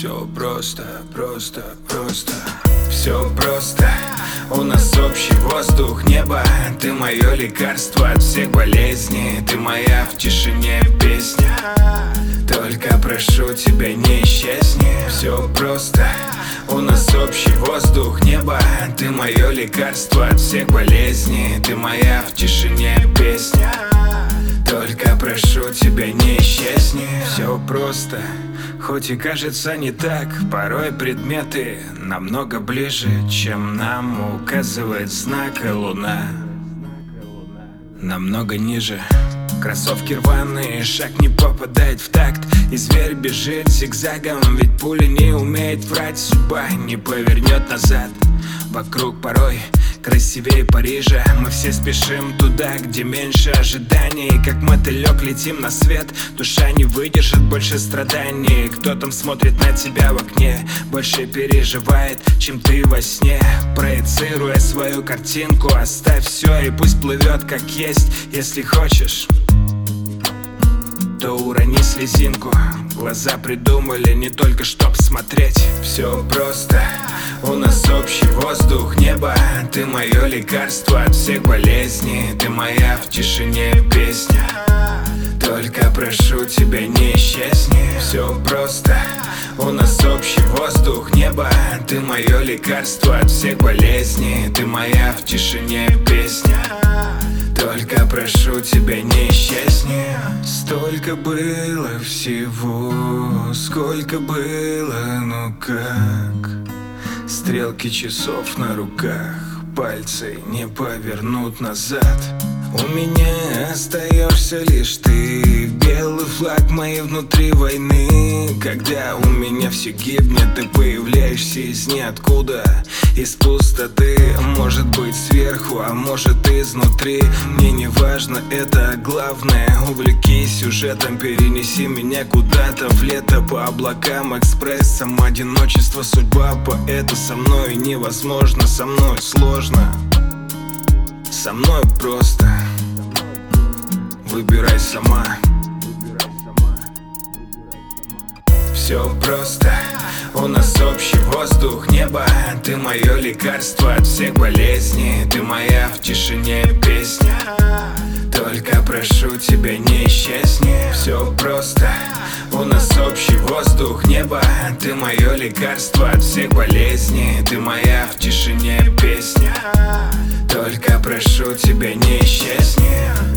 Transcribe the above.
Все просто, просто, просто. Все просто. У нас общий воздух, небо. Ты мое лекарство от всех болезней. Ты моя в тишине песня. Только прошу тебя, не исчезни. Все просто. У нас общий воздух, небо. Ты мое лекарство от всех болезней. Ты моя в тишине песня. Только прошу тебя, не исчезни. Все просто, хоть и кажется не так. Порой предметы намного ближе, чем нам указывает знак, и луна намного ниже. Кроссовки рваные, шаг не попадает в такт, и зверь бежит зигзагом, ведь пуля не умеет врать. Судьба не повернет назад. Вокруг порой красивее Парижа. Мы все спешим туда, где меньше ожиданий. Как мотылек летим на свет. Душа не выдержит больше страданий. Кто там смотрит на тебя в окне, больше переживает, чем ты во сне. Проецируя свою картинку, оставь все и пусть плывет как есть. Если хочешь, то урони слезинку. Глаза придумали не только чтоб смотреть. Все просто. У нас общий воздух, небо. Ты мое лекарство от всех болезней. Ты моя в тишине песня. Только прошу тебя, не исчезни. Все просто. У нас общий воздух, небо. Ты мое лекарство от всех болезней. Ты моя в тишине песня. Только прошу тебя, не исчезни. Столько было всего, сколько было, ну как. Стрелки часов на руках, пальцы не повернут назад. У меня остаешься лишь ты, белый флаг моей внутри войны. Когда у меня все гибнет, ты появляешься из ниоткуда, из пустоты. Может быть сверху, а может изнутри. Мне не важно, это главное. Увлекись сюжетом, перенеси меня куда-то в лето по облакам, экспрессом. Одиночество, судьба поэта. Со мной невозможно, со мной сложно, со мной просто. Выбирай сама. Все просто. У нас общий воздух, небо. Ты мое лекарство от всех болезней. Ты моя в тишине песня. Только прошу тебя, не исчезни. Все просто. У нас общий воздух, небо. Ты мое лекарство от всех болезней. Ты моя в тишине песня. Только прошу тебя, не исчезни.